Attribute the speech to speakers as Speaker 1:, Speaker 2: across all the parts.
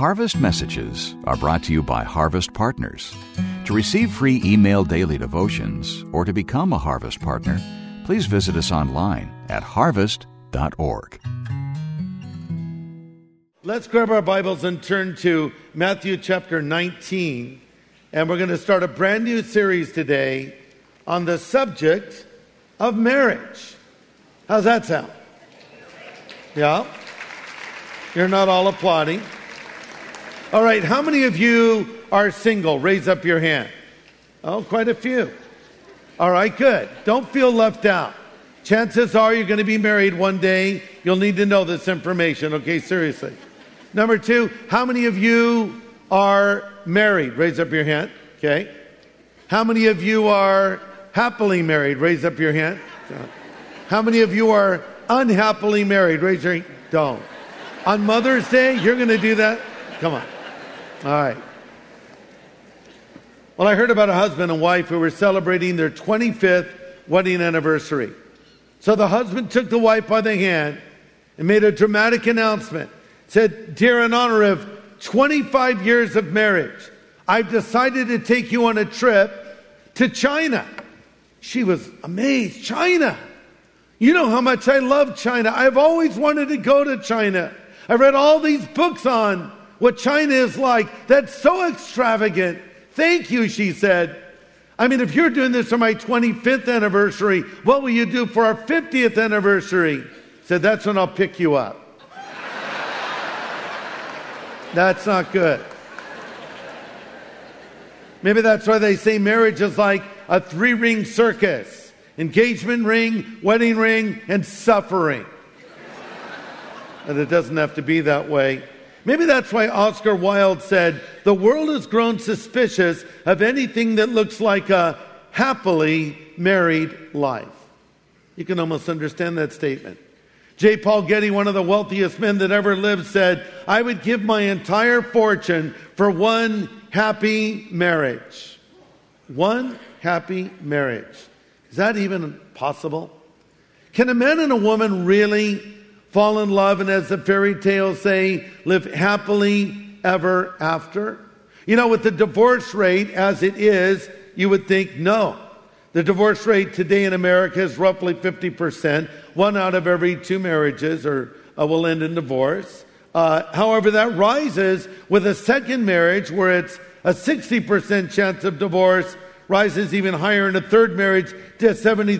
Speaker 1: Harvest Messages are brought to you by Harvest Partners. To receive free email daily devotions or to become a Harvest Partner, please visit us online at harvest.org.
Speaker 2: Let's grab our Bibles and turn to Matthew chapter 19. And we're going to start a brand new series today on the subject of marriage. How's that sound? Yeah? You're not all applauding. All right, how many of you are single? Raise up your hand. Oh, quite a few. All right, good. Don't feel left out. Chances are you're going to be married one day. You'll need to know this information, okay? Seriously. Number two, how many of you are married? Raise up your hand, okay? How many of you are happily married? Raise up your hand. How many of you are unhappily married? Raise your hand. Don't. On Mother's Day, you're going to do that? Come on. All right. Well, I heard about a husband and wife who were celebrating their 25th wedding anniversary. So the husband took the wife by the hand and made a dramatic announcement. Said, "Dear, in honor of 25 years of marriage, I've decided to take you on a trip to China." She was amazed. China. You know how much I love China. I've always wanted to go to China. I read all these books on what China is like. That's so extravagant. Thank you, she said. I mean, if you're doing this for my 25th anniversary, what will you do for our 50th anniversary? Said, "That's when I'll pick you up." That's not good. Maybe that's why they say marriage is like a 3-ring circus. Engagement ring, wedding ring, and suffering. And it doesn't have to be that way. Maybe that's why Oscar Wilde said, "The world has grown suspicious of anything that looks like a happily married life." You can almost understand that statement. J. Paul Getty, one of the wealthiest men that ever lived, said, "I would give my entire fortune for one happy marriage." One happy marriage. Is that even possible? Can a man and a woman really fall in love and, as the fairy tales say, live happily ever after? You know, with the divorce rate as it is, you would think no. The divorce rate today in America is roughly 50%. 1 out of every 2 marriages will end in divorce. However, that rises with a second marriage where it's a 60% chance of divorce, rises even higher in a third marriage to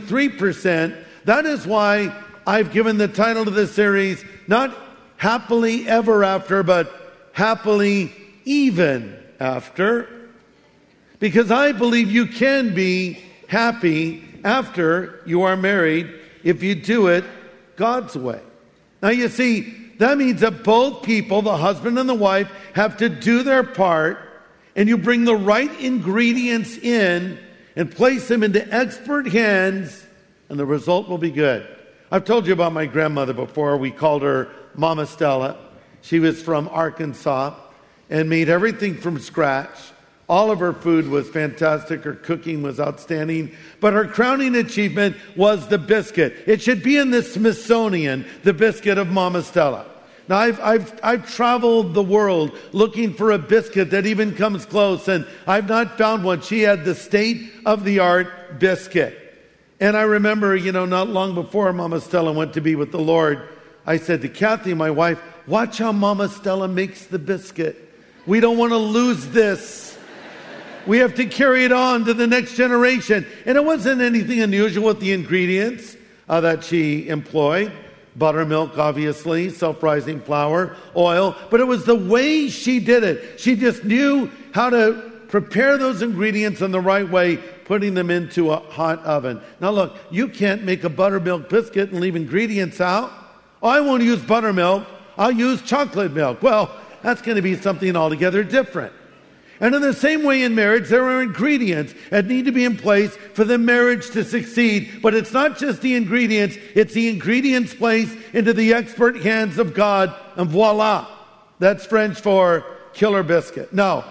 Speaker 2: 73%. That is why I've given the title to this series, not Happily Ever After, but Happily Even After. Because I believe you can be happy after you are married if you do it God's way. Now you see, that means that both people, the husband and the wife, have to do their part, and you bring the right ingredients in and place them into expert hands, and the result will be good. I've told you about my grandmother before. We called her Mama Stella. She was from Arkansas and made everything from scratch. All of her food was fantastic. Her cooking was outstanding. But her crowning achievement was the biscuit. It should be in the Smithsonian, the biscuit of Mama Stella. Now, I've traveled the world looking for a biscuit that even comes close, and I've not found one. She had the state-of-the-art biscuit. And I remember, not long before Mama Stella went to be with the Lord, I said to Kathy, my wife, "Watch how Mama Stella makes the biscuit. We don't want to lose this. We have to carry it on to the next generation." And it wasn't anything unusual with the ingredients that she employed. Buttermilk, obviously, self-rising flour, oil. But it was the way she did it. She just knew how to prepare those ingredients in the right way, putting them into a hot oven. Now look, you can't make a buttermilk biscuit and leave ingredients out. "Oh, I won't use buttermilk. I'll use chocolate milk." Well, that's going to be something altogether different. And in the same way in marriage, there are ingredients that need to be in place for the marriage to succeed. But it's not just the ingredients, it's the ingredients placed into the expert hands of God, and voila. That's French for killer biscuit. No,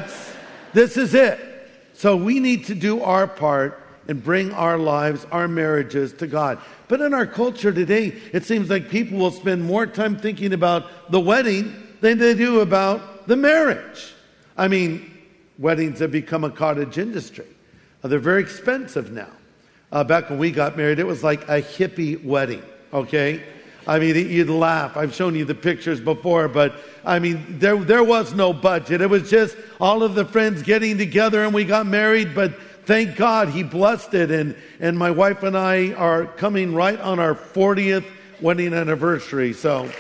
Speaker 2: this is it. So we need to do our part and bring our lives, our marriages to God. But in our culture today, it seems like people will spend more time thinking about the wedding than they do about the marriage. I mean, weddings have become a cottage industry. They're very expensive now. Back when we got married, it was like a hippie wedding, okay? I mean, you'd laugh. I've shown you the pictures before, but I mean, there was no budget. It was just all of the friends getting together and we got married, but thank God he blessed it. And my wife and I are coming right on our 40th wedding anniversary, so.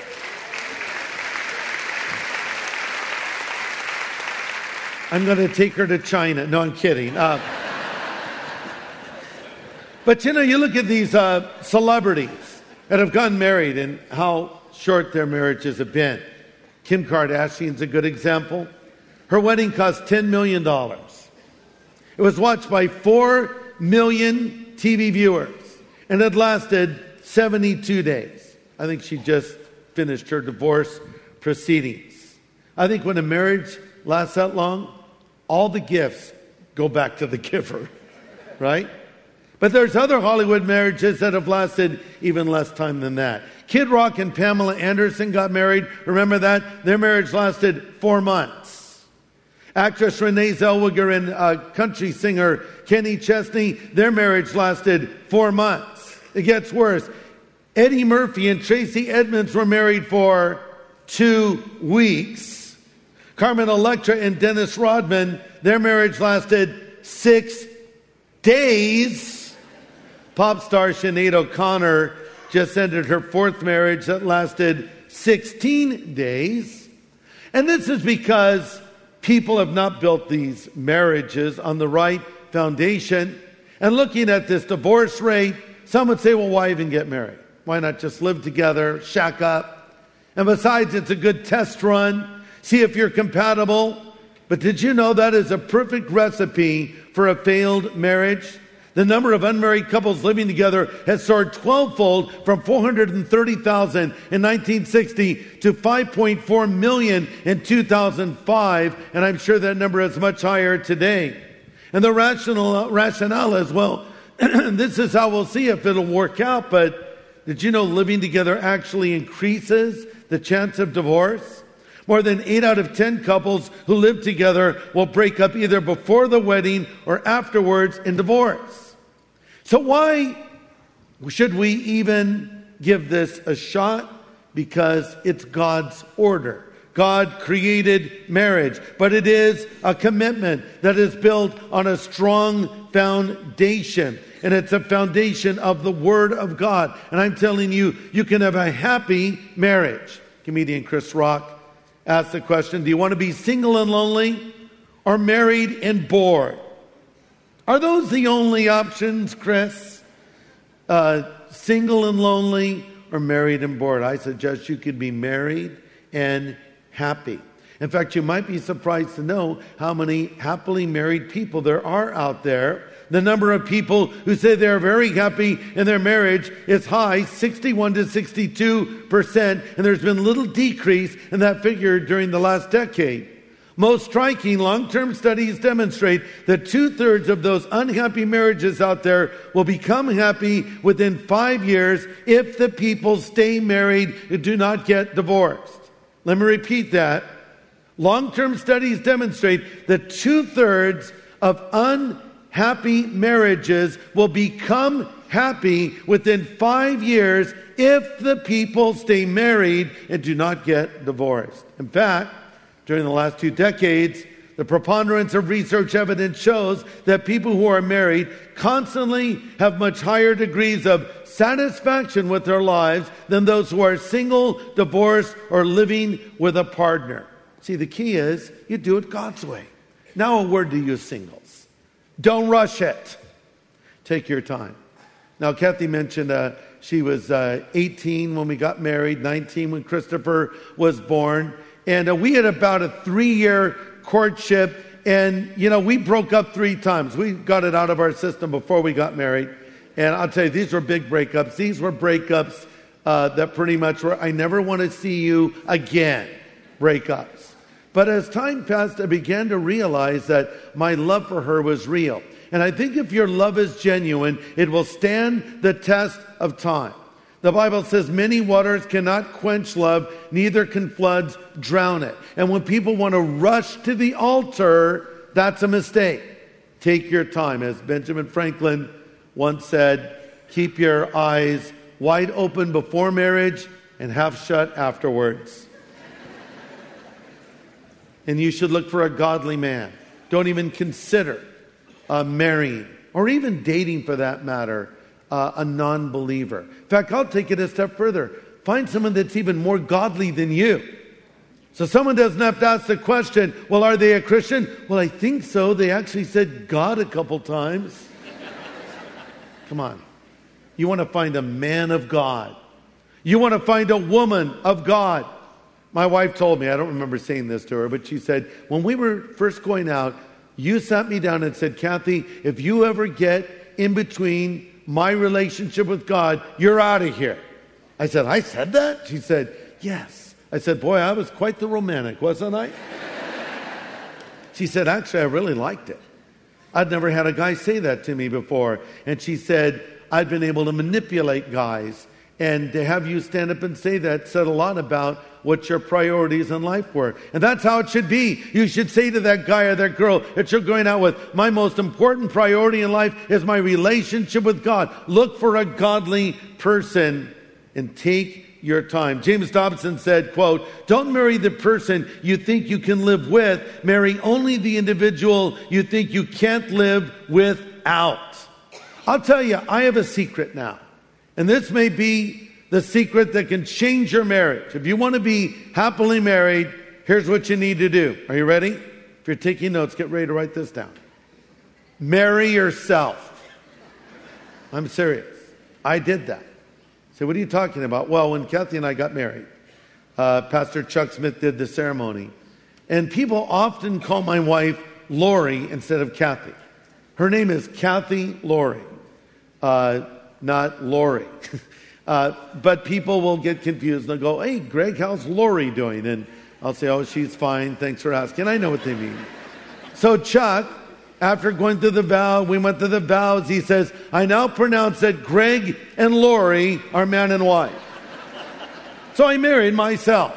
Speaker 2: I'm going to take her to China. No, I'm kidding. But you look at these celebrities that have gotten married and how short their marriages have been. Kim Kardashian's a good example. Her wedding cost $10 million. It was watched by 4 million TV viewers, and it lasted 72 days. I think she just finished her divorce proceedings. I think when a marriage lasts that long, all the gifts go back to the giver, right? But there's other Hollywood marriages that have lasted even less time than that. Kid Rock and Pamela Anderson got married. Remember that? Their marriage lasted 4 months. Actress Renee Zellweger and country singer Kenny Chesney, their marriage lasted 4 months. It gets worse. Eddie Murphy and Tracy Edmonds were married for 2 weeks. Carmen Electra and Dennis Rodman, their marriage lasted 6 days. Pop star Sinead O'Connor just ended her 4th marriage that lasted 16 days. And this is because people have not built these marriages on the right foundation. And looking at this divorce rate, some would say, well, why even get married? Why not just live together, shack up? And besides, it's a good test run. See if you're compatible. But did you know that is a perfect recipe for a failed marriage? The number of unmarried couples living together has soared 12-fold from 430,000 in 1960 to 5.4 million in 2005, and I'm sure that number is much higher today. And the rationale is, well, this is how we'll see if it'll work out, but did you know living together actually increases the chance of divorce? More than 8 out of 10 couples who live together will break up either before the wedding or afterwards in divorce. So why should we even give this a shot? Because it's God's order. God created marriage, but it is a commitment that is built on a strong foundation. And it's a foundation of the Word of God. And I'm telling you, you can have a happy marriage. Comedian Chris Rock asked the question, do you want to be single and lonely or married and bored? Are those the only options, Chris? Single and lonely or married and bored? I suggest you could be married and happy. In fact, you might be surprised to know how many happily married people there are out there. The number of people who say they're very happy in their marriage is high, 61 to 62%, and there's been little decrease in that figure during the last decade. Most striking, long-term studies demonstrate that 2/3 of those unhappy marriages out there will become happy within 5 years if the people stay married and do not get divorced. Let me repeat that. Long-term studies demonstrate that 2/3 of unhappy marriages will become happy within 5 years if the people stay married and do not get divorced. In fact, during the last 2 decades, the preponderance of research evidence shows that people who are married constantly have much higher degrees of satisfaction with their lives than those who are single, divorced, or living with a partner. See, the key is you do it God's way. Now a word to you singles. Don't rush it. Take your time. Now, Kathy mentioned she was 18 when we got married, 19 when Christopher was born. And we had about a 3-year courtship. And, we broke up 3 times. We got it out of our system before we got married. And I'll tell you, these were big breakups. These were breakups that pretty much were, I never want to see you again breakups. But as time passed, I began to realize that my love for her was real. And I think if your love is genuine, it will stand the test of time. The Bible says many waters cannot quench love, neither can floods drown it. And when people want to rush to the altar, that's a mistake. Take your time. As Benjamin Franklin once said, keep your eyes wide open before marriage and half shut afterwards. And you should look for a godly man. Don't even consider marrying, or even dating for that matter, a non-believer. In fact, I'll take it a step further. Find someone that's even more godly than you. So someone doesn't have to ask the question, well, are they a Christian? Well, I think so. They actually said God a couple times. Come on. You want to find a man of God. You want to find a woman of God. My wife told me, I don't remember saying this to her, but she said, when we were first going out, you sat me down and said, Kathy, if you ever get in between my relationship with God, you're out of here. I said, I said that? She said, yes. I said, boy, I was quite the romantic, wasn't I? She said, actually, I really liked it. I'd never had a guy say that to me before. And she said, I'd been able to manipulate guys. And to have you stand up and say that said a lot about what your priorities in life were. And that's how it should be. You should say to that guy or that girl that you're going out with, my most important priority in life is my relationship with God. Look for a godly person and take your time. James Dobson said, quote, don't marry the person you think you can live with. Marry only the individual you think you can't live without. I'll tell you, I have a secret now. And this may be the secret that can change your marriage. If you want to be happily married, here's what you need to do. Are you ready? If you're taking notes, get ready to write this down. Marry yourself. I'm serious. I did that. So what are you talking about? Well, when Kathy and I got married, Pastor Chuck Smith did the ceremony. And people often call my wife Lori instead of Kathy. Her name is Kathy Lori. Not Lori. But people will get confused. They'll go, hey, Greg, how's Lori doing? And I'll say, oh, she's fine. Thanks for asking. I know what they mean. So Chuck, after going through the vow, we went through the vows. He says, I now pronounce that Greg and Lori are man and wife. So I married myself.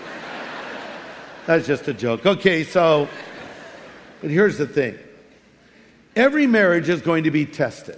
Speaker 2: That's just a joke. Okay, but here's the thing. Every marriage is going to be tested.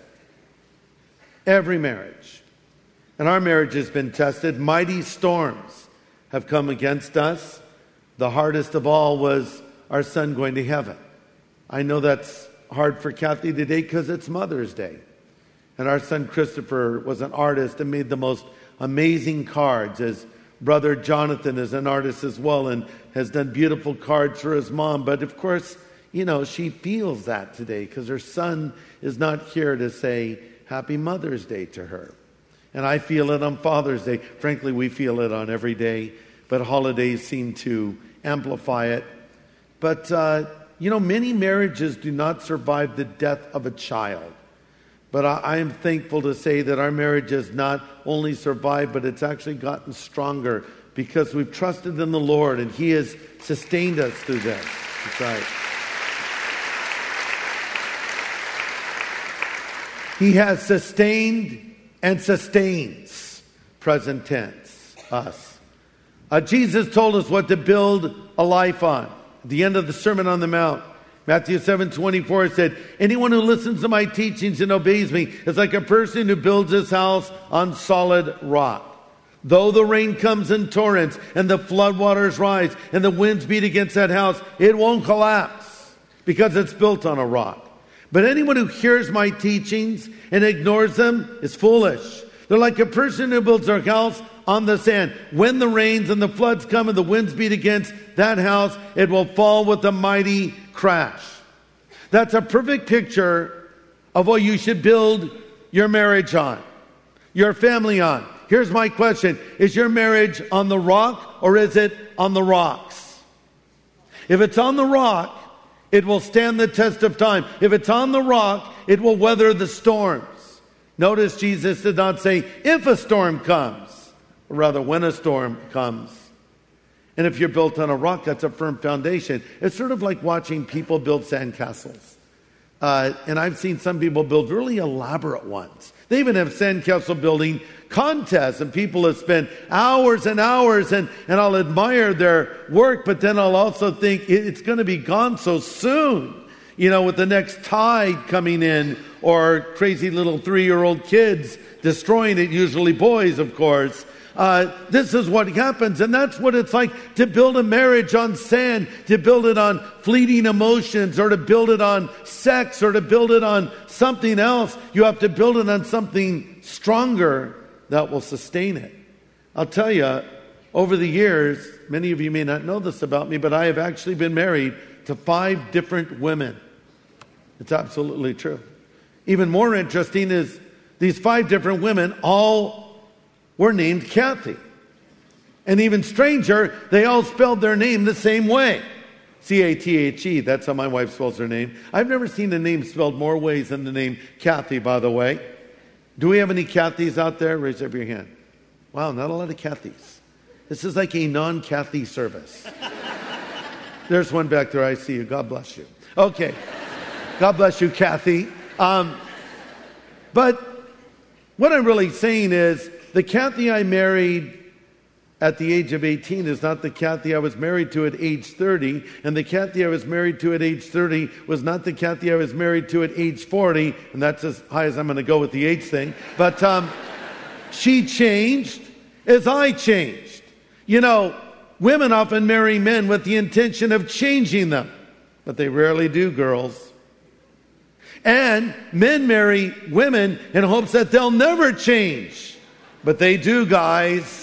Speaker 2: Every marriage. And our marriage has been tested. Mighty storms have come against us. The hardest of all was our son going to heaven. I know that's hard for Kathy today because it's Mother's Day. And our son Christopher was an artist and made the most amazing cards. His brother Jonathan is an artist as well and has done beautiful cards for his mom. But of course, she feels that today because her son is not here to say Happy Mother's Day to her. And I feel it on Father's Day. Frankly, we feel it on every day, but holidays seem to amplify it. But, many marriages do not survive the death of a child. But I am thankful to say that our marriage has not only survived, but it's actually gotten stronger because we've trusted in the Lord and He has sustained us through this. That's right. He has sustained and sustains, present tense, us. Jesus told us what to build a life on. At the end of the Sermon on the Mount, Matthew 7:24 said, anyone who listens to my teachings and obeys me is like a person who builds his house on solid rock. Though the rain comes in torrents and the floodwaters rise and the winds beat against that house, it won't collapse because it's built on a rock. But anyone who hears my teachings and ignores them is foolish. They're like a person who builds their house on the sand. When the rains and the floods come and the winds beat against that house, it will fall with a mighty crash. That's a perfect picture of what you should build your marriage on, your family on. Here's my question. Is your marriage on the rock or is it on the rocks? If it's on the rock, it will stand the test of time. If it's on the rock, it will weather the storms. Notice Jesus did not say, if a storm comes, or rather when a storm comes. And if you're built on a rock, that's a firm foundation. It's sort of like watching people build sandcastles. And I've seen some people build really elaborate ones. They even have sandcastle building contests, and people have spent hours and hours, and I'll admire their work, but then I'll also think it's going to be gone so soon, with the next tide coming in, or crazy little 3-year-old kids destroying it, usually boys, of course. This is what happens, and that's what it's like to build a marriage on sand, to build it on fleeting emotions, or to build it on sex, or to build it on something else. You have to build it on something stronger that will sustain it. I'll tell you, over the years, many of you may not know this about me, but I have actually been married to 5 different women. It's absolutely true. Even more interesting is these 5 different women all were named Kathy. And even stranger, they all spelled their name the same way. C-A-T-H-E, that's how my wife spells her name. I've never seen a name spelled more ways than the name Kathy, by the way. Do we have any Kathys out there? Raise up your hand. Wow, not a lot of Kathys. This is like a non-Kathy service. There's one back there, I see you. God bless you. Okay. God bless you, Kathy. But what I'm really saying is, the Kathy I married at the age of 18 is not the Kathy I was married to at age 30. And the Kathy I was married to at age 30 was not the Kathy I was married to at age 40. And that's as high as I'm going to go with the age thing. But she changed as I changed. Women often marry men with the intention of changing them. But they rarely do, girls. And men marry women in hopes that they'll never change. But they do, guys.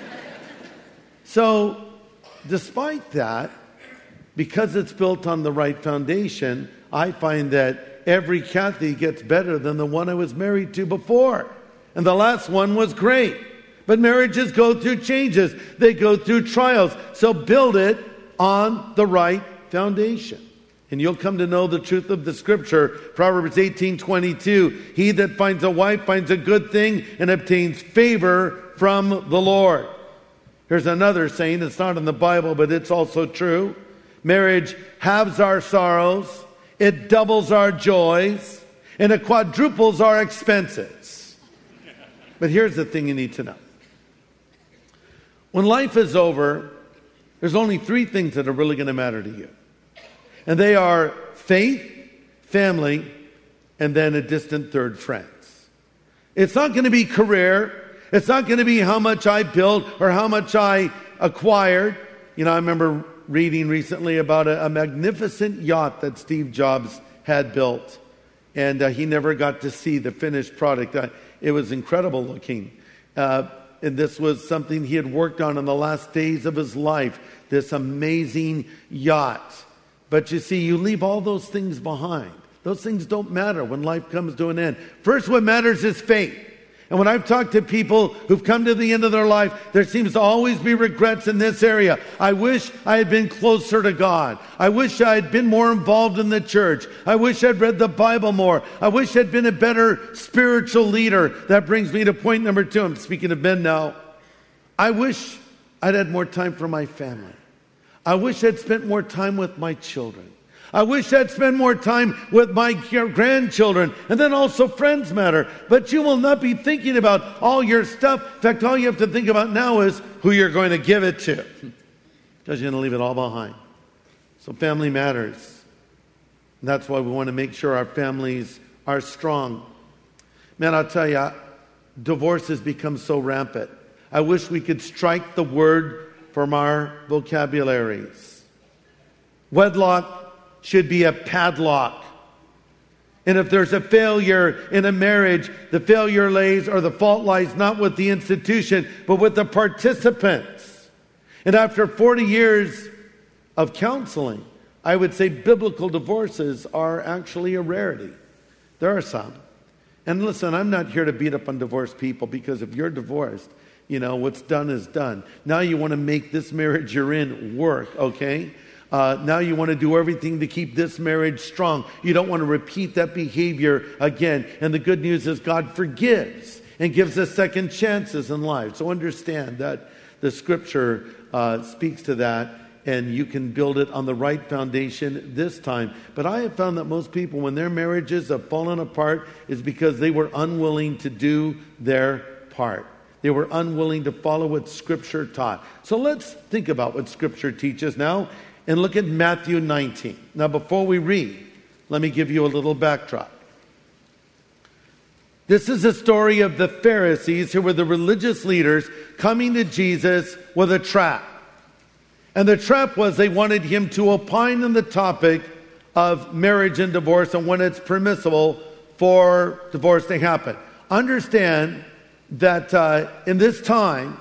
Speaker 2: So, despite that, because it's built on the right foundation, I find that every Kathy gets better than the one I was married to before. And the last one was great. But marriages go through changes. They go through trials. So build it on the right foundation. And you'll come to know the truth of the scripture. Proverbs 18:22. He that finds a wife finds a good thing and obtains favor from the Lord. Here's another saying. It's not in the Bible, but it's also true. Marriage halves our sorrows. It doubles our joys. And it quadruples our expenses. But here's the thing you need to know. When life is over, there's only 3 things that are really going to matter to you. And they are faith, family, and then a distant third, friends. It's not going to be career. It's not going to be how much I built or how much I acquired. I remember reading recently about a magnificent yacht that Steve Jobs had built. And he never got to see the finished product. It was incredible looking. And this was something he had worked on in the last days of his life. This amazing yacht. But you see, you leave all those things behind. Those things don't matter when life comes to an end. First, what matters is faith. And when I've talked to people who've come to the end of their life, there seems to always be regrets in this area. I wish I had been closer to God. I wish I had been more involved in the church. I wish I'd read the Bible more. I wish I'd been a better spiritual leader. That brings me to point number 2. I'm speaking of men now. I wish I'd had more time for my family. I wish I'd spent more time with my children. I wish I'd spent more time with my grandchildren. And then also friends matter. But you will not be thinking about all your stuff. In fact, all you have to think about now is who you're going to give it to. Because you're going to leave it all behind. So family matters. And that's why we want to make sure our families are strong. Man, I'll tell you, divorce has become so rampant. I wish we could strike the word from our vocabularies. Wedlock should be a padlock. And if there's a failure in a marriage, the failure lays, or the fault lies not with the institution, but with the participants. And after 40 years of counseling, I would say biblical divorces are actually a rarity. There are some. And listen, I'm not here to beat up on divorced people, because if you're divorced, what's done is done. Now you want to make this marriage you're in work, okay? Now you want to do everything to keep this marriage strong. You don't want to repeat that behavior again. And the good news is God forgives and gives us second chances in life. So understand that the scripture speaks to that. and you can build it on the right foundation this time. But I have found that most people, when their marriages have fallen apart, is because they were unwilling to do their part. They were unwilling to follow what Scripture taught. So let's think about what Scripture teaches now and look at Matthew 19. Now, before we read, let me give you a little backdrop. This is a story of the Pharisees, who were the religious leaders, coming to Jesus with a trap. And the trap was they wanted him to opine on the topic of marriage and divorce and when it's permissible for divorce to happen. Understand that in this time,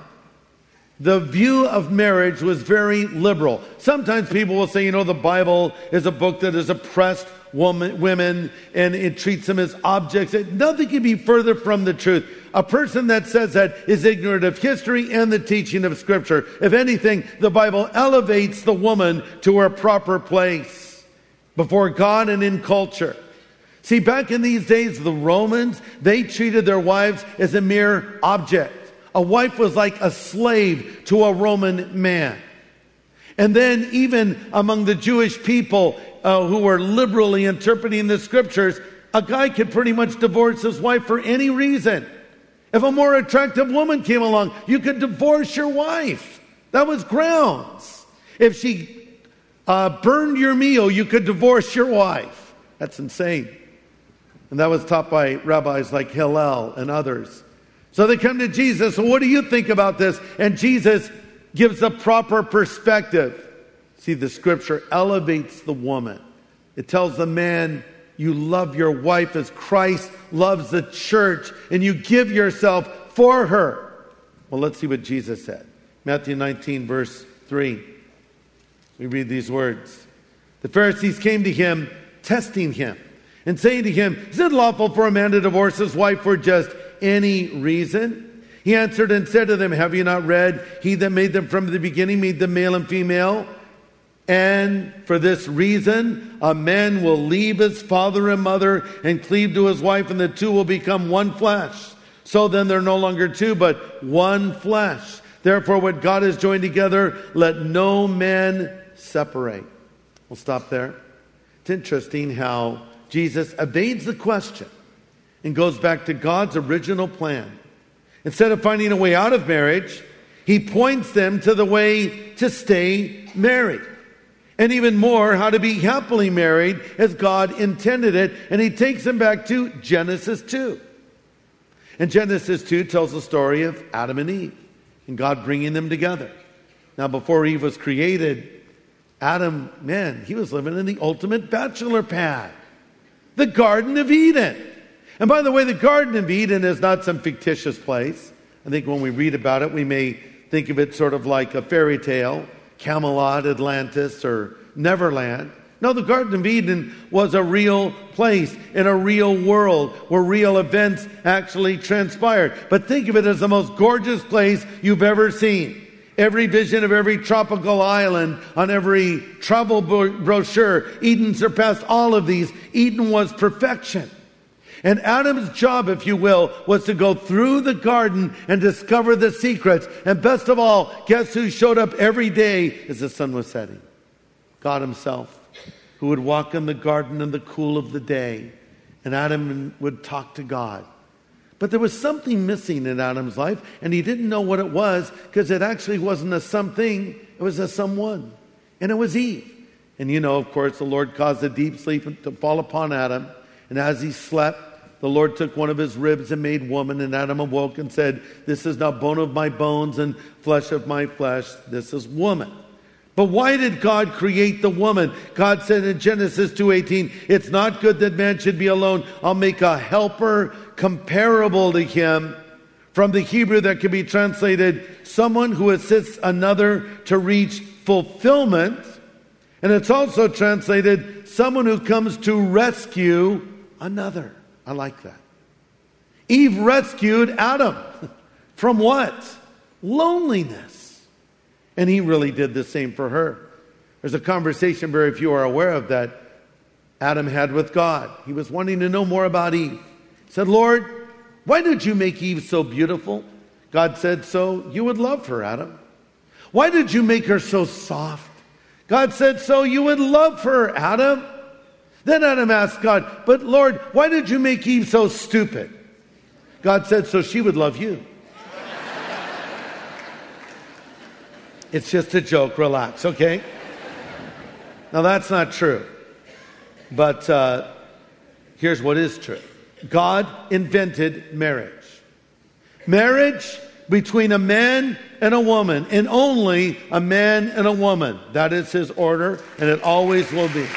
Speaker 2: the view of marriage was very liberal. Sometimes people will say, the Bible is a book that has oppressed women and it treats them as objects. Nothing can be further from the truth. A person that says that is ignorant of history and the teaching of Scripture. If anything, the Bible elevates the woman to her proper place before God and in culture. See, back in these days, the Romans, they treated their wives as a mere object. A wife was like a slave to a Roman man. And then even among the Jewish people who were liberally interpreting the Scriptures, a guy could pretty much divorce his wife for any reason. If a more attractive woman came along, you could divorce your wife. That was grounds. If she burned your meal, you could divorce your wife. That's insane. And that was taught by rabbis like Hillel and others. So they come to Jesus. So what do you think about this? And Jesus gives a proper perspective. See, the Scripture elevates the woman. It tells the man, you love your wife as Christ loves the church, and you give yourself for her. Well, let's see what Jesus said. Matthew 19, verse 3. We read these words. The Pharisees came to him, testing him, and saying to him, is it lawful for a man to divorce his wife for just any reason? He answered and said to them, have you not read, he that made them from the beginning made them male and female? And for this reason, a man will leave his father and mother and cleave to his wife, and the two will become one flesh. So then they're no longer two, but one flesh. Therefore, what God has joined together, let no man separate. We'll stop there. It's interesting how Jesus evades the question and goes back to God's original plan. Instead of finding a way out of marriage, he points them to the way to stay married. And even more, how to be happily married as God intended it. And he takes them back to Genesis 2. And Genesis 2 tells the story of Adam and Eve and God bringing them together. Now, before Eve was created, Adam, he was living in the ultimate bachelor pad, the Garden of Eden. And by the way, the Garden of Eden is not some fictitious place. I think when we read about it, we may think of it sort of like a fairy tale, Camelot, Atlantis, or Neverland. No, the Garden of Eden was a real place in a real world where real events actually transpired. But think of it as the most gorgeous place you've ever seen. Every vision of every tropical island on every travel brochure, Eden surpassed all of these. Eden was perfection. And Adam's job, if you will, was to go through the garden and discover the secrets. And best of all, guess who showed up every day as the sun was setting? God himself, who would walk in the garden in the cool of the day. And Adam would talk to God. But there was something missing in Adam's life, and he didn't know what it was, because it actually wasn't a something, it was a someone. And it was Eve. And of course, the Lord caused a deep sleep to fall upon Adam. And as he slept, the Lord took one of his ribs and made woman, and Adam awoke and said, this is now bone of my bones and flesh of my flesh. This is woman. But why did God create the woman? God said in Genesis 2:18, it's not good that man should be alone. I'll make a helper comparable to him. From the Hebrew that can be translated, someone who assists another to reach fulfillment. And it's also translated, someone who comes to rescue another. I like that. Eve rescued Adam from what? Loneliness. And he really did the same for her. There's a conversation very few are aware of that Adam had with God. He was wanting to know more about Eve. He said, Lord, why did you make Eve so beautiful? God said, so you would love her, Adam. Why did you make her so soft God said, so you would love her, Adam. Then Adam asked God, but Lord, why did you make Eve so stupid? God said, so she would love you. It's just a joke, relax, okay? Now that's not true. But here's what is true. God invented marriage. Marriage between a man and a woman, and only a man and a woman. That is his order, and it always will be.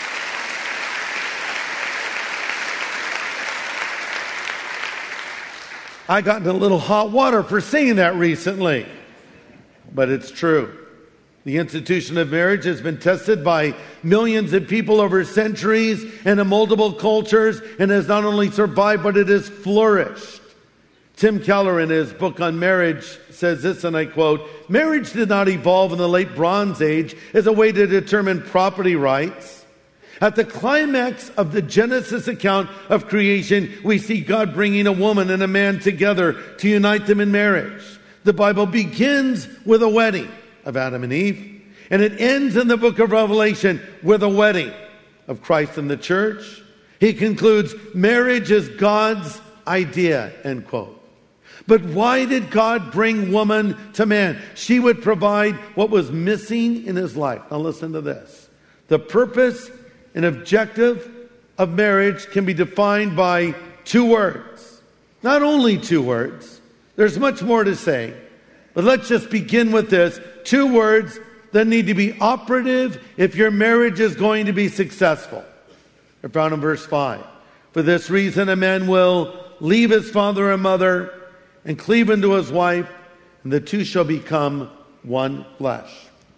Speaker 2: I got in a little hot water for saying that recently, but it's true. The institution of marriage has been tested by millions of people over centuries and in multiple cultures, and has not only survived, but it has flourished. Tim Keller, in his book on marriage, says this, and I quote, marriage did not evolve in the late Bronze Age as a way to determine property rights. At the climax of the Genesis account of creation, we see God bringing a woman and a man together to unite them in marriage. The Bible begins with a wedding of Adam and Eve, and it ends in the book of Revelation with a wedding of Christ and the church. He concludes, marriage is God's idea, end quote. But why did God bring woman to man? She would provide what was missing in his life. Now listen to this. The purpose and objective of marriage can be defined by two words. Not only two words. There's much more to say. But let's just begin with this. Two words that need to be operative if your marriage is going to be successful. They're found in verse 5. For this reason, a man will leave his father and mother and cleave unto his wife, and the two shall become one flesh.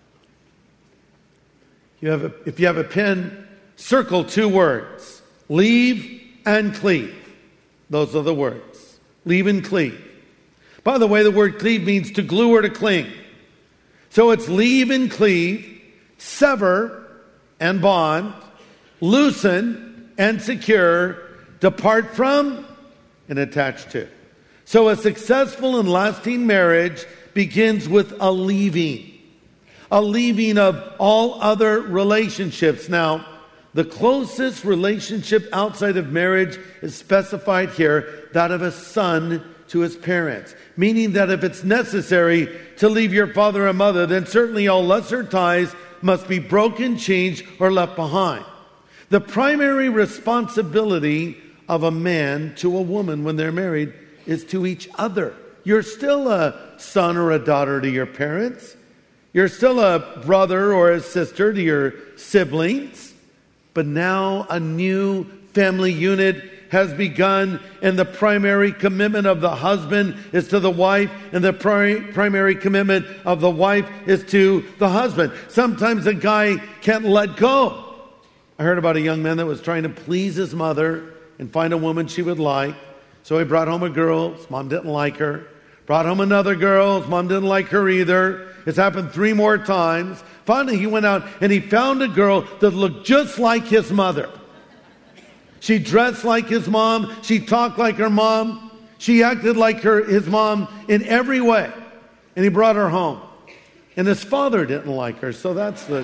Speaker 2: If you have a pen, circle two words. Leave and cleave. Those are the words. Leave and cleave. By the way, the word cleave means to glue or to cling. So it's leave and cleave, sever and bond, loosen and secure, depart from and attach to. So a successful and lasting marriage begins with a leaving of all other relationships. Now, the closest relationship outside of marriage is specified here, that of a son to his parents. Meaning that if it's necessary to leave your father and mother, then certainly all lesser ties must be broken, changed, or left behind. The primary responsibility of a man to a woman when they're married is to each other. You're still a son or a daughter to your parents. You're still a brother or a sister to your siblings. But now a new family unit has begun, and the primary commitment of the husband is to the wife, and the primary commitment of the wife is to the husband. Sometimes a guy can't let go. I heard about a young man that was trying to please his mother and find a woman she would like. So he brought home a girl. His mom didn't like her. Brought home another girl. His mom didn't like her either. It's happened 3 more times. Finally, he went out and he found a girl that looked just like his mother. She dressed like his mom. She talked like her mom. She acted like his mom in every way. And he brought her home. And his father didn't like her, so that's the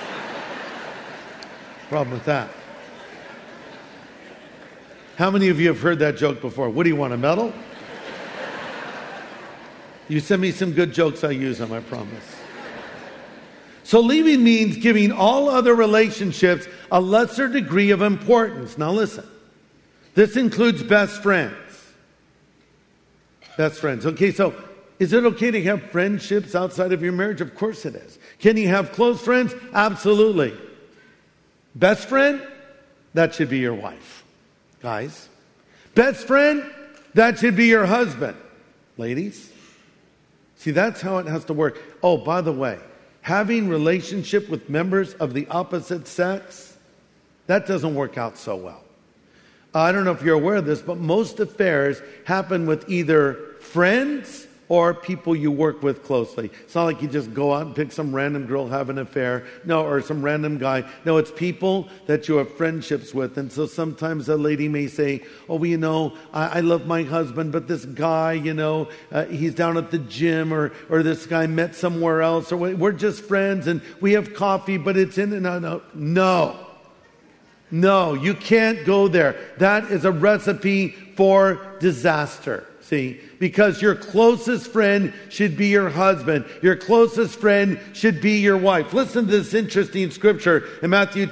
Speaker 2: problem with that. How many of you have heard that joke before? What do you want, a medal? You send me some good jokes, I'll use them, I promise. So leaving means giving all other relationships a lesser degree of importance. Now listen, this includes best friends. Best friends. Okay, so is it okay to have friendships outside of your marriage? Of course it is. Can you have close friends? Absolutely. Best friend? That should be your wife. Guys. Best friend? That should be your husband. Ladies. See, that's how it has to work. Oh, by the way, having relationship with members of the opposite sex, that doesn't work out so well. I don't know if you're aware of this, but most affairs happen with either friends or people you work with closely. It's not like you just go out and pick some random girl, have an affair. No, or some random guy. No, it's people that you have friendships with. And so sometimes a lady may say, oh, well, I love my husband, but this guy, he's down at the gym, or this guy met somewhere else, or we're just friends and we have coffee, but it's No, you can't go there. That is a recipe for disaster. See, because your closest friend should be your husband. Your closest friend should be your wife. Listen to this interesting scripture in Malachi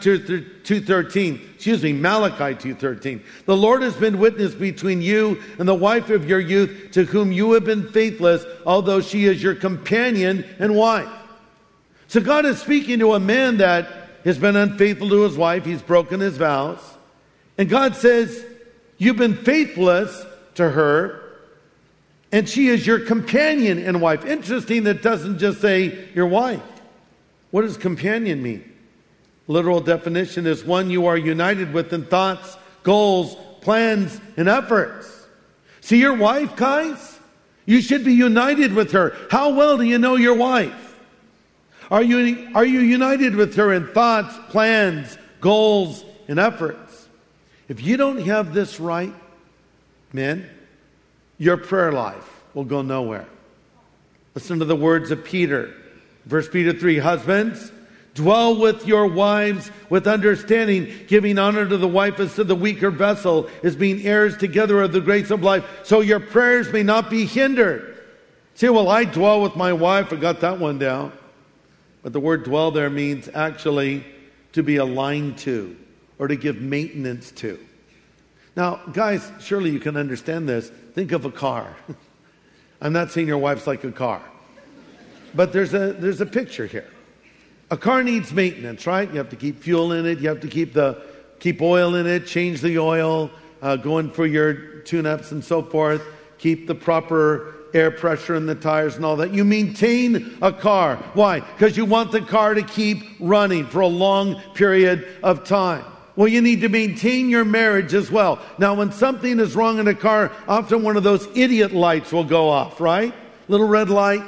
Speaker 2: 2:13. The Lord has been witness between you and the wife of your youth, to whom you have been faithless, although she is your companion and wife. So God is speaking to a man that has been unfaithful to his wife. He's broken his vows. And God says, you've been faithless to her, and she is your companion and wife. Interesting that it doesn't just say your wife. What does companion mean? Literal definition is one you are united with in thoughts, goals, plans, and efforts. See, your wife, guys, you should be united with her. How well do you know your wife? Are you united with her in thoughts, plans, goals, and efforts? If you don't have this right, men, your prayer life will go nowhere. Listen to the words of Peter. 1 Peter 3, husbands, dwell with your wives with understanding, giving honor to the wife as to the weaker vessel, as being heirs together of the grace of life, so your prayers may not be hindered. Say, well, I dwell with my wife. I got that one down. But the word dwell there means actually to be aligned to, or to give maintenance to. Now, guys, surely you can understand this. Think of a car. I'm not saying your wife's like a car. But there's a picture here. A car needs maintenance, right? You have to keep fuel in it. You have to keep oil in it, change the oil, go in for your tune-ups and so forth. Keep the proper air pressure in the tires and all that. You maintain a car. Why? Because you want the car to keep running for a long period of time. Well, you need to maintain your marriage as well. Now, when something is wrong in a car, often one of those idiot lights will go off, right? Little red light.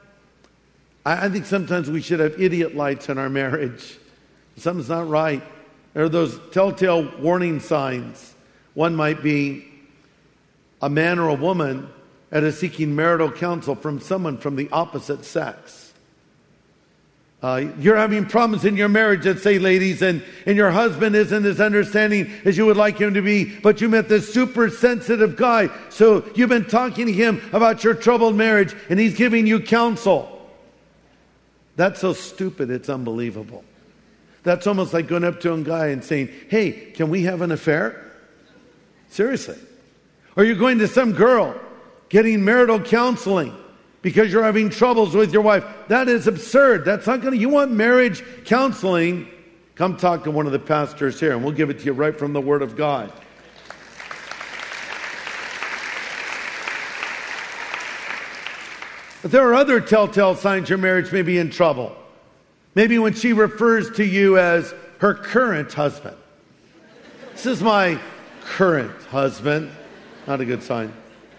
Speaker 2: I think sometimes we should have idiot lights in our marriage. Something's not right. There are those telltale warning signs. One might be a man or a woman that is seeking marital counsel from someone from the opposite sex. You're having problems in your marriage, let's say, ladies, and your husband isn't as understanding as you would like him to be, but you met this super sensitive guy, so you've been talking to him about your troubled marriage, and he's giving you counsel. That's so stupid, it's unbelievable. That's almost like going up to a guy and saying, hey, can we have an affair? Seriously. Or you're going to some girl getting marital counseling because you're having troubles with your wife. That is absurd. That's not going to... You want marriage counseling? Come talk to one of the pastors here, and we'll give it to you right from the Word of God. But there are other telltale signs your marriage may be in trouble. Maybe when she refers to you as her current husband. This is my current husband. Not a good sign.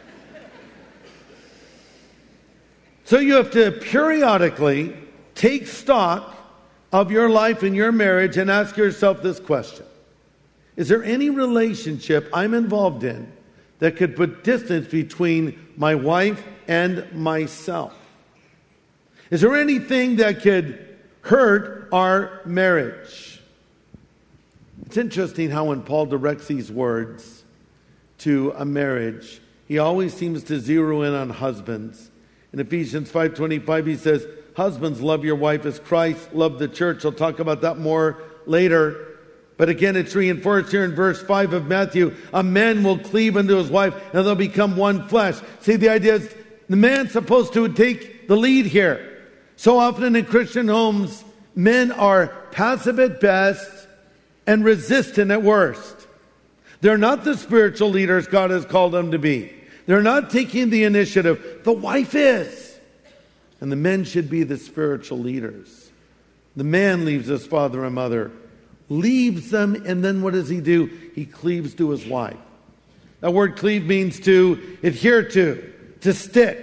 Speaker 2: So you have to periodically take stock of your life and your marriage and ask yourself this question. Is there any relationship I'm involved in that could put distance between my wife and myself? Is there anything that could hurt our marriage? It's interesting how when Paul directs these words to a marriage, he always seems to zero in on husbands. In Ephesians 5:25, he says, husbands, love your wife as Christ loved the church. I'll talk about that more later. But again, it's reinforced here in verse 5 of Matthew. A man will cleave unto his wife, and they'll become one flesh. See, the idea is the man's supposed to take the lead here. So often in Christian homes, men are passive at best and resistant at worst. They're not the spiritual leaders God has called them to be. They're not taking the initiative. The wife is. And the men should be the spiritual leaders. The man leaves his father and mother, leaves them, and then what does he do? He cleaves to his wife. That word cleave means to adhere to stick,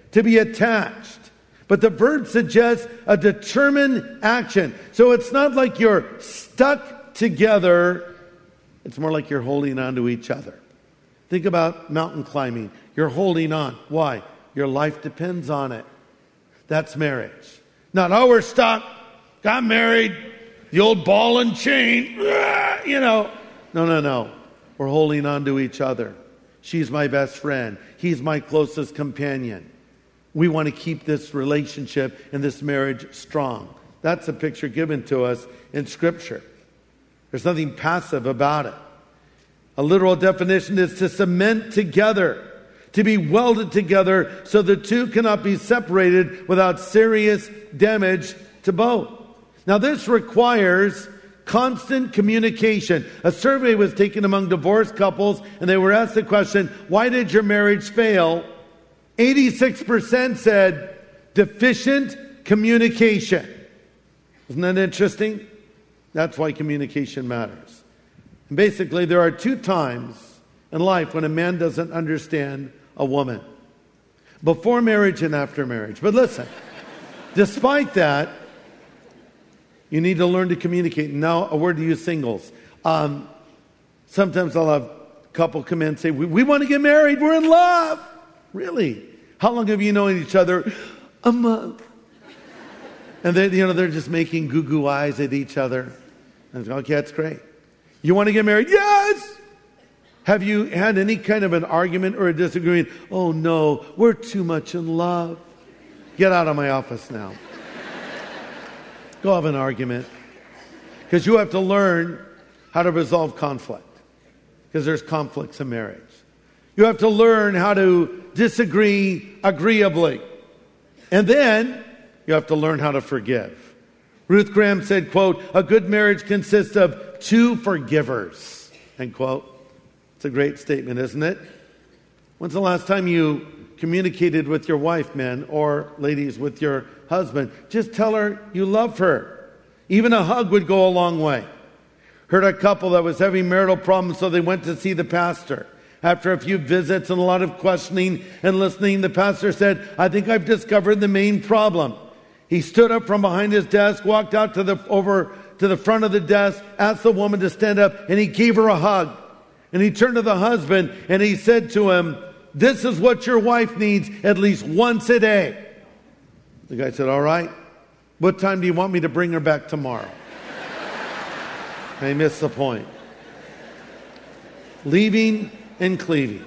Speaker 2: to be attached. But the verb suggests a determined action. So it's not like you're stuck together. It's more like you're holding on to each other. Think about mountain climbing. You're holding on. Why? Your life depends on it. That's marriage. Not, oh, we're stuck. Got married. The old ball and chain. No. We're holding on to each other. She's my best friend. He's my closest companion. We want to keep this relationship and this marriage strong. That's a picture given to us in Scripture. There's nothing passive about it. A literal definition is to cement together, to be welded together so the two cannot be separated without serious damage to both. Now this requires constant communication. A survey was taken among divorced couples and they were asked the question, why did your marriage fail? 86% said deficient communication. Isn't that interesting? That's why communication matters. And basically, there are 2 times in life when a man doesn't understand a woman. Before marriage and after marriage. But listen, despite that, you need to learn to communicate. Now, a word to you singles. Sometimes I'll have a couple come in and say, we want to get married. We're in love. Really? How long have you known each other? A month. And they're just making goo-goo eyes at each other. And okay, that's great. You want to get married? Yes! Have you had any kind of an argument or a disagreement? Oh no, we're too much in love. Get out of my office now. Go have an argument. Because you have to learn how to resolve conflict. Because there's conflicts in marriage. You have to learn how to disagree agreeably. And then you have to learn how to forgive. Ruth Graham said, quote, a good marriage consists of 2 forgivers, end quote. It's a great statement, isn't it? When's the last time you communicated with your wife, men, or ladies, with your husband? Just tell her you love her. Even a hug would go a long way. Heard a couple that was having marital problems, so they went to see the pastor. After a few visits and a lot of questioning and listening, the pastor said, I think I've discovered the main problem. He stood up from behind his desk, walked out over to the front of the desk, asked the woman to stand up, and he gave her a hug. And he turned to the husband and he said to him, this is what your wife needs at least once a day. The guy said, all right. What time do you want me to bring her back tomorrow? And he missed the point. Leaving and cleaving.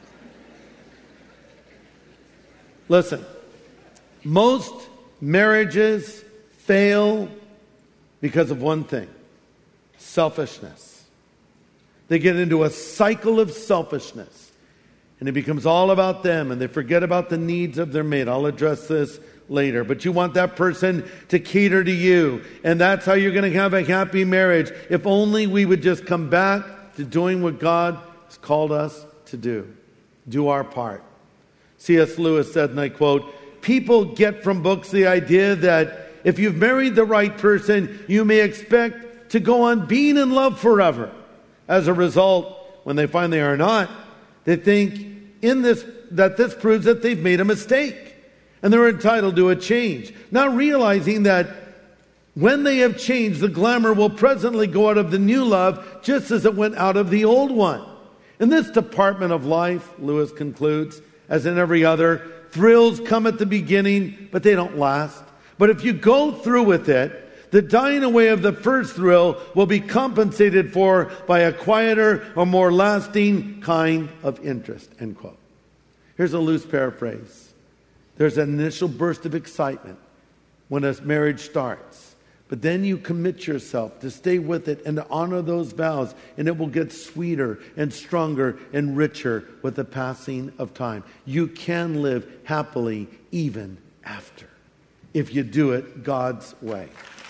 Speaker 2: Listen, most marriages fail because of one thing: selfishness. They get into a cycle of selfishness, and it becomes all about them, and they forget about the needs of their mate. I'll address this later. But you want that person to cater to you, and that's how you're going to have a happy marriage. If only we would just come back to doing what God has called us to do. Do our part. C.S. Lewis said, and I quote, people get from books the idea that if you've married the right person, you may expect to go on being in love forever. As a result, when they find they are not, they think that this proves that they've made a mistake and they're entitled to a change, not realizing that when they have changed, the glamour will presently go out of the new love just as it went out of the old one. In this department of life, Lewis concludes, as in every other, thrills come at the beginning, but they don't last. But if you go through with it, the dying away of the first thrill will be compensated for by a quieter or more lasting kind of interest, end quote. Here's a loose paraphrase. There's an initial burst of excitement when a marriage starts. But then you commit yourself to stay with it and to honor those vows, and it will get sweeter and stronger and richer with the passing of time. You can live happily even after, if you do it God's way.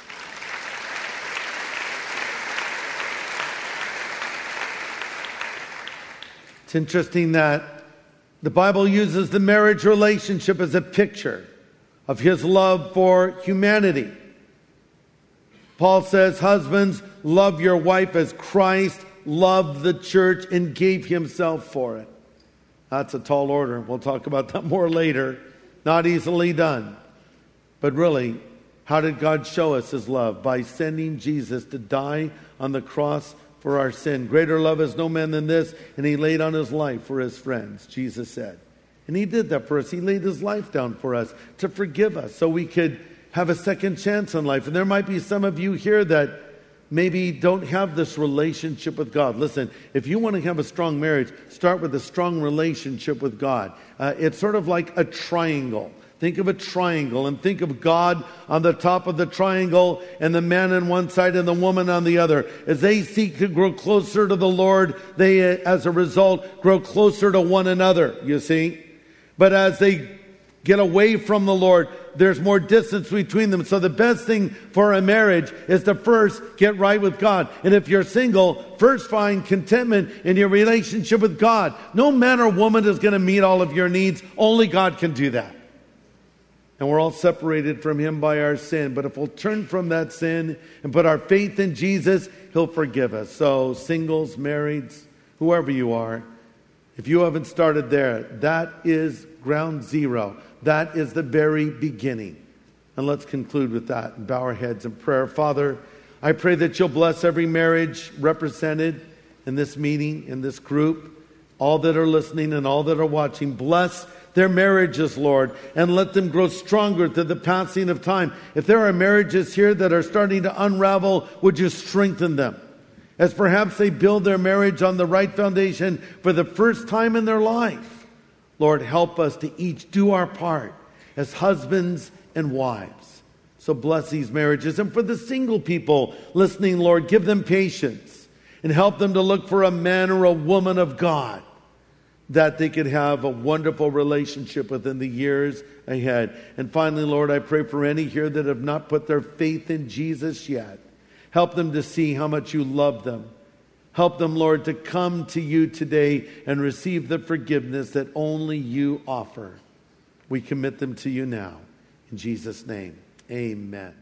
Speaker 2: It's interesting that the Bible uses the marriage relationship as a picture of His love for humanity. Paul says, husbands, love your wife as Christ loved the church and gave Himself for it. That's a tall order. We'll talk about that more later. Not easily done. But really, how did God show us his love? By sending Jesus to die on the cross for our sin. Greater love has no man than this, and he laid on his life for his friends, Jesus said. And he did that for us. He laid his life down for us to forgive us so we could have a second chance in life. And there might be some of you here that maybe don't have this relationship with God. Listen, if you want to have a strong marriage, start with a strong relationship with God. It's sort of like a triangle. Think of a triangle and think of God on the top of the triangle and the man on one side and the woman on the other. As they seek to grow closer to the Lord, they, as a result, grow closer to one another, you see. But as they get away from the Lord, there's more distance between them. So the best thing for a marriage is to first get right with God. And if you're single, first find contentment in your relationship with God. No man or woman is going to meet all of your needs. Only God can do that. And we're all separated from him by our sin. But if we'll turn from that sin and put our faith in Jesus, he'll forgive us. So singles, marrieds, whoever you are, if you haven't started there, that is ground zero. That is the very beginning. And let's conclude with that and bow our heads in prayer. Father, I pray that you'll bless every marriage represented in this meeting, in this group, all that are listening and all that are watching. Bless their marriages, Lord, and let them grow stronger through the passing of time. If there are marriages here that are starting to unravel, would you strengthen them? As perhaps they build their marriage on the right foundation for the first time in their life. Lord, help us to each do our part as husbands and wives. So bless these marriages. And for the single people listening, Lord, give them patience and help them to look for a man or a woman of God that they could have a wonderful relationship within the years ahead. And finally, Lord, I pray for any here that have not put their faith in Jesus yet. Help them to see how much you love them. Help them, Lord, to come to you today and receive the forgiveness that only you offer. We commit them to you now. In Jesus' name, amen.